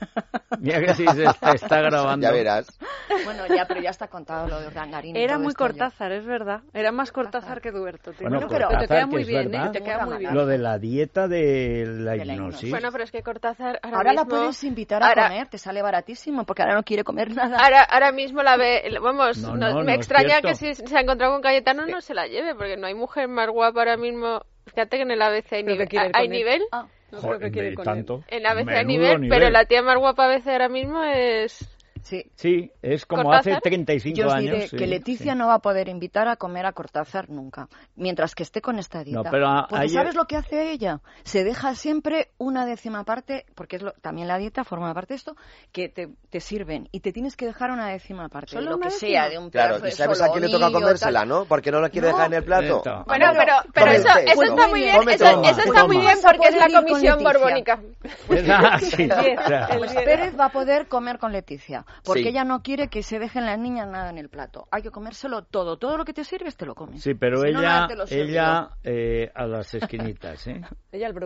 Mira que si se está grabando. Ya verás. Bueno, ya, pero ya está contado lo de Urdangarín. y Era todo muy esto ya. Cortázar, es verdad. Era más Cortázar que Duerto. tío. Bueno, pero te queda Cortázar, muy que es bien, verdad. te queda muy bien. Lo de la dieta de la De la hipnosis. Bueno, pero es que Cortázar Ahora la mismo, puedes invitar a ahora- comer, te sale baratísimo, porque ahora no quiere comer nada. Ahora mismo la ve, vamos, No, me no es extraña cierto. que si se ha encontrado con Cayetano no se la lleve, porque no hay mujer más guapa ahora mismo. Fíjate que en el ABC hay, Pero que quiere ir hay con él. nivel, Ah, No creo que quiere Joder, con él. tanto. en ABC hay Menudo nivel, pero la tía más guapa ABC ahora mismo es... sí. Sí, es como ¿Cortázar? hace 35 Yo os años. diré sí, que Leticia sí. no va a poder invitar a comer a Cortázar nunca, mientras que esté con esta dieta. No, pero porque ayer- ¿sabes lo que hace ella? Se deja siempre una décima parte, porque es también la dieta forma parte de esto, que te sirven, y te tienes que dejar una décima parte, de ¿Solo lo una que décima? sea, de un Claro, pedazo y de sabes a quién le toca solomillo, comérsela, tal. ¿no? Porque no la quiere No. dejar en el plato. Esto. Bueno, pero Come eso esto. está muy bien, Come eso toma, está toma. muy bien Vas a porque es la poder ir con comisión Leticia. borbónica. Ah, sí, o sea, Pues Pérez va a poder comer con Leticia, porque Sí. ella no quiere que se dejen las niñas nada en el plato. Hay que comérselo todo lo que te sirves te lo comes. sí, pero Si no, ella, nada te lo sirvo. a las esquinitas, ¿eh? Ella el brownie.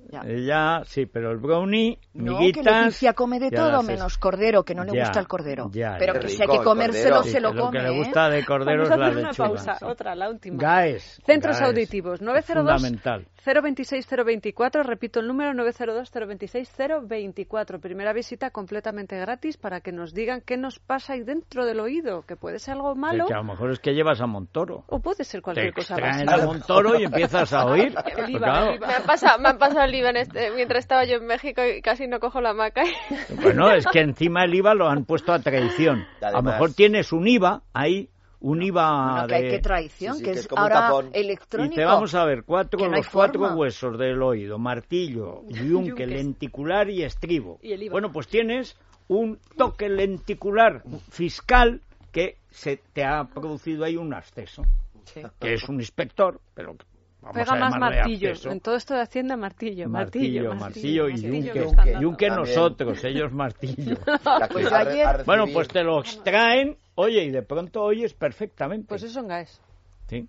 Ya, sí, pero el brownie, No, miguitas... que Leticia come de ya todo las menos cordero, que no le Ya, gusta el cordero. ya, Pero ya. que Qué si hay rico que el comérselo, cordero. se lo Sí, lo come. que le ¿eh? gusta de cordero Vamos es a la hacer una lechuga. pausa, sí. otra, la última. GAES. Centros GAES. auditivos, Es 902 fundamental. 026 024, repito el número 902 026 024. Primera visita completamente gratis para que nos digan qué nos pasa ahí dentro del oído, que puede ser algo malo Que a lo mejor es que llevas a Montoro. o puede ser Te cualquier cosa extraen básica. a Montoro y empiezas a oír. El Pues IVA, claro. el IVA. Me han pasado el IVA mientras estaba yo en México y casi no cojo la hamaca. Bueno, es que encima el IVA lo han puesto a traición. A lo Además- mejor tienes un IVA ahí, un IVA Bueno, que hay de... que traición, Sí, que que es es como un ahora tapón. Y electrónico. te vamos a ver que no hay los cuatro forma. huesos del oído, martillo, yunque, Yunques. lenticular y estribo. Y el IVA. Bueno, pues tienes un toque lenticular fiscal que se te ha producido ahí un absceso, que es un inspector, pero vamos Pega a más llamarle martillo. absceso. En todo esto de Hacienda, martillo Martillo y martillo, yunque. que están dando. Yunque También. nosotros, ellos martillo. La que Pues yo ha ayer- recibido- Bueno, pues te lo extraen, oye, y de pronto oyes perfectamente. Pues eso en GAES. Sí.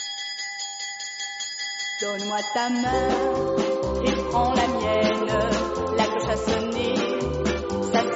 Donne-moi ta main et prends la mienne. La cloche a sonné, ça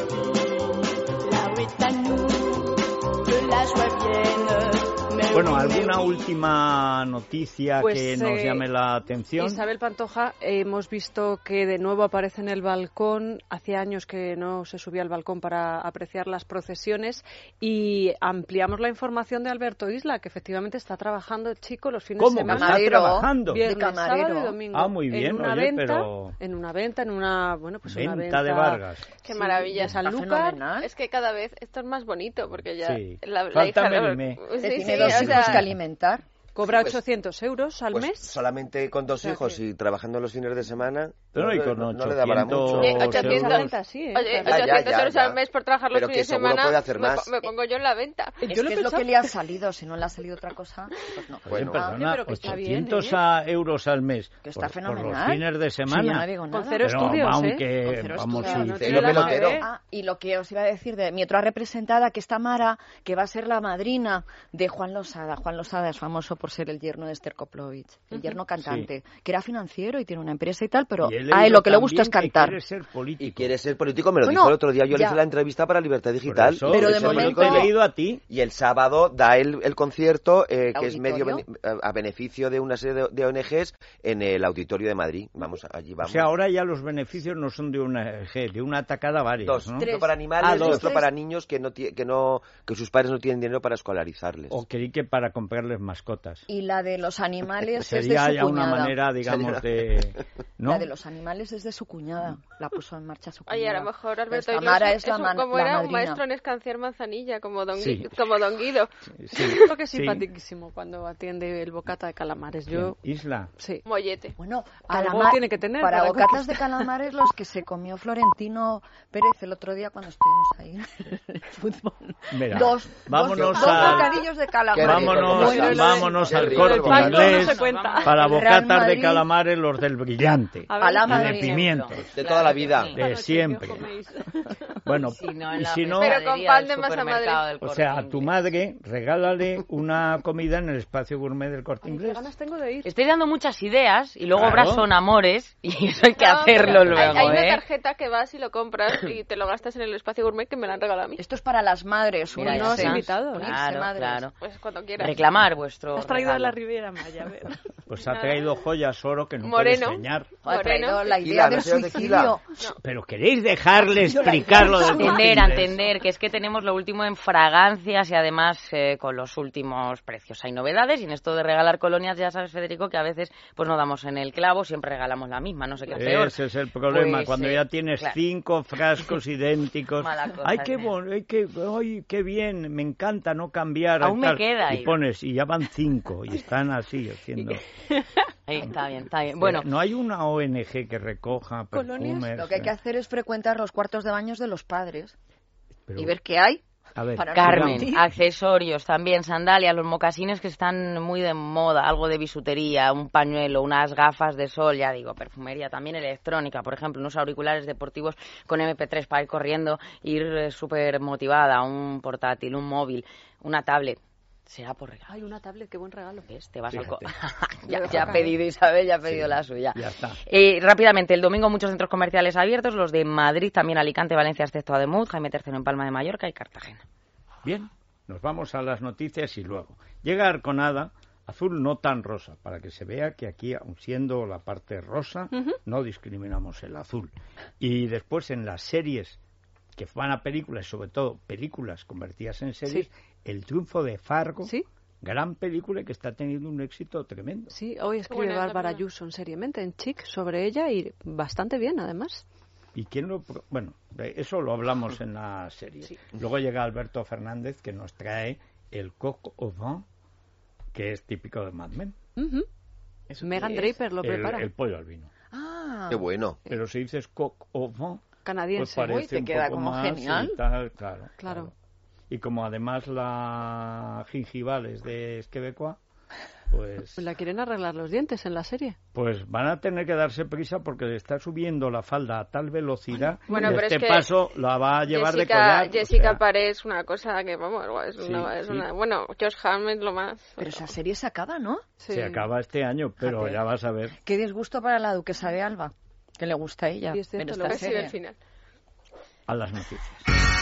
signifie là où est à nous que la joie vienne. Mais Bueno, oui, mais ¿alguna oui. última noticia Pues, que nos llame la atención? Isabel Pantoja, hemos visto que de nuevo aparece en el balcón. Hacía años que no se subía al balcón para apreciar las procesiones y ampliamos la información de Alberto Isla, que efectivamente está trabajando el chico los fines ¿Cómo? de ¿Que semana. está Camarero. trabajando? Bien. Viernes, camarero. sábado y domingo. Ah, muy bien, en una oye, venta, pero- en una bueno, pues una Venta de Vargas. Qué sí, maravilla. de Sanlúcar. Fenomenal. Es que cada vez esto es más bonito porque ya Sí. la Falta hija Merimé. Que Sí, tiene sí, dos o hijos sea, que alimentar. Cobra Pues- 800 euros al Pues mes. solamente con dos O sea hijos que- y trabajando los fines de semana, Pero y con no le da para 800 mucho. 800 Esa venta sí, ¿eh? Oye, Claro. 800 euros al mes por trabajar los Pero que fines de seguro semana, puede hacer más. me pongo yo en la venta. Es Yo lo que he es lo pensado. que le ha salido, si no le ha salido otra cosa, pues no. Oye, Bueno. perdona, pero que está bien, 800 ¿eh? euros al mes Que está por fenomenal. los fines de Sí, yo semana. no digo nada. Con cero Pero estudios, aunque, Con cero vamos, estudios, sí, no sí, tiene lo nada que pelotero. ver. Ah, y lo que os iba a decir de mi otra representada, que es Tamara, que va a ser la madrina de Juan Losada. Juan Losada es famoso por ser el yerno de Esther Koplovich, el yerno cantante, que era financiero y tiene una empresa y tal, pero Y he a él leído lo que le gusta es también que cantar. quiere ser político. Y quiere ser político, me lo Bueno, dijo el otro día. Yo le ya. hice la entrevista para Libertad Por Digital. eso, Pero de eso es lo momento- que he leído a ti. Y el sábado da el concierto, que es medio ¿Auditorio? a beneficio de una serie de ONGs en el Auditorio de Madrid. Vamos, allí O vamos. sea, ahora ya los beneficios no son de una G, de una atacada varias, Dos, ¿no? uno para animales Ah, y dos. otro para niños que sus padres no tienen dinero para escolarizarles. O creí que para comprarles mascotas. Y la de los animales es de Sería su ya una cuñada. manera, digamos, de... ¿no? La de los animales es de su cuñada. La puso en marcha su cuñada. Oye, a lo mejor Alberto Pues Iglesias Tamara es la como la era un madrina. maestro en escanciar manzanilla, como Don, Sí. como Don Guido. Sí, Creo que es sí. simpaticísimo cuando atiende el bocata de calamares. Yo, Isla. sí. Mollete. Bueno, Algo calama- tiene que tener para para bocatas de calamares los que se comió Florentino Pérez el otro día cuando estuvimos ahí en el fútbol. Mira, dos vámonos dos al- bocadillos de Qué calamares. rico, Vámonos, Bueno, vámonos qué al rico. Corte El Paco no Inglés se cuenta. para El Real bocatas de Madrid. calamares, los del brillante, A ver, A la y de madrina. pimientos, De toda la vida. de siempre. Bueno, Si no, en y la si no, Pero pescadería con pan del de masa supermercado madre. del o Corte sea, a tu Inglés. madre regálale una comida en el espacio gourmet del Corte Ay, qué Inglés. ganas tengo de ir. Estoy dando muchas ideas y luego Claro. obras son amores y eso hay que No, hacerlo pero luego, hay una ¿eh? tarjeta que vas y lo compras y te lo gastas en el espacio gourmet que me la han regalado a mí. Esto es para las madres. Mira, no ya has está. invitado, ¿no? Unirse, Claro, madres. claro. Pues cuando quieras. Reclamar vuestro Has traído de la regalo. Riviera Maya, a ver. Pues ha traído joyas oro que no Moreno. puede enseñar. Ha traído Moreno. la Tequila, idea no del seas tequila. suicidio. Pero queréis dejarle explicarlo del Corte Entender, Inglés? entender, que es que tenemos lo último en fragancias y además con los últimos precios. Hay novedades y en esto de regalar colonias ya sabes, Federico, que a veces pues no damos en el clavo, siempre regalamos la misma, no sé qué es peor. Ese es el problema, Pues, cuando ya tienes claro. 5 frascos idénticos. Mala cosa, Ay, qué bien, me encanta no cambiar. Aún me tal. queda Y ahí. pones, y ya van 5, y están así haciendo. Ahí está bien, está bien. Bueno, No hay una ONG que recoja Colonias. perfumes. Lo que hay que hacer es frecuentar los cuartos de baños de los padres Pero, y ver qué hay. a ver, para Carmen, sigamos. accesorios también, sandalias, los mocasines que están muy de moda, algo de bisutería, un pañuelo, unas gafas de sol, ya digo, perfumería, también electrónica, por ejemplo, unos auriculares deportivos con MP3 para ir corriendo, ir súper motivada, un portátil, un móvil, una tablet. Será por regalo. Ay, una tablet, qué buen regalo. ¿Ves? Te vas al Fíjate. ya ha pedido Isabel, ya ha pedido la suya. Ya está. Rápidamente, el domingo muchos centros comerciales abiertos, los de Madrid, también Alicante, Valencia, excepto Ademuz, Jaime III en Palma de Mallorca y Cartagena. Bien, nos vamos a las noticias y luego. Llega Arconada, azul no tan rosa, para que se vea que aquí, aun siendo la parte rosa, no discriminamos el azul. Y después en las series que van a películas, sobre todo películas convertidas en series, Sí. El triunfo de Fargo, Sí. gran película que está teniendo un éxito tremendo. Sí, hoy escribe Buena, Bárbara la verdad. Ayuso seriamente en Chic sobre ella y bastante bien, además. ¿Y quién lo...? Bueno, de eso lo hablamos en la serie. Sí. Luego llega Alberto Fernández, que nos trae el coq au vin, que es típico de Mad Men. Ujú. ¿Eso Megan qué es? Draper lo prepara. El pollo al vino. Ah, Qué bueno. Pero si dices coq au vin, pues Canadiense. parece Uy, te un queda poco como más genial. y tal, claro. Claro. Y como además la gingival es de Quebecoa, pues La quieren arreglar los dientes en la serie. van a tener que darse prisa porque le está subiendo la falda a tal velocidad Bueno, que pero este es que paso la va a llevar de collar. Jessica o sea, Paré es una cosa que, vamos, es Sí, una, es sí. una... Bueno, Josh Hartnett lo más. pero esa serie se acaba, ¿no? Sí. Se acaba este año, pero Fíjate. ya vas a ver. Qué disgusto para la duquesa de Alba, que le gusta a ella. Sí, es cierto, ver lo esta Ha sido el serie. final. A las noticias.